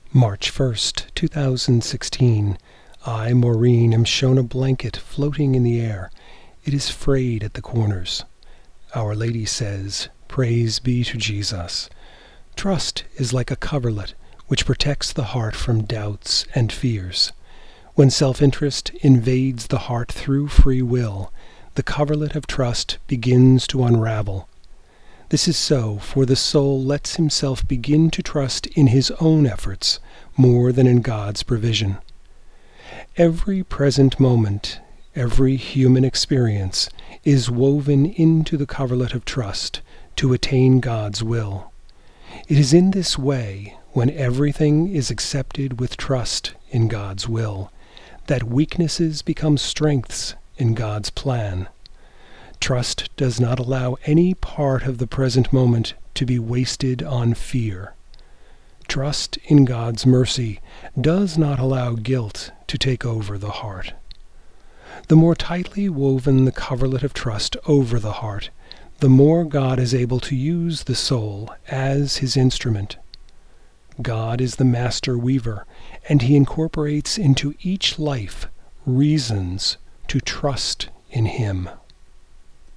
March 1st, 2016. I, Maureen, am shown a blanket floating in the air. It is frayed at the corners. Our Lady says, "Praise be to Jesus." Trust is like a coverlet which protects the heart from doubts and fears. When self-interest invades the heart through free will, the coverlet of trust begins to unravel. This is so, for the soul lets himself begin to trust in his own efforts more than in God's provision. Every present moment, every human experience is woven into the coverlet of trust to attain God's will. It is in this way, when everything is accepted with trust in God's will, that weaknesses become strengths in God's plan. Trust does not allow any part of the present moment to be wasted on fear. Trust in God's mercy does not allow guilt to take over the heart. The more tightly woven the coverlet of trust over the heart, the more God is able to use the soul as his instrument. God is the master weaver, and he incorporates into each life reasons to trust in him.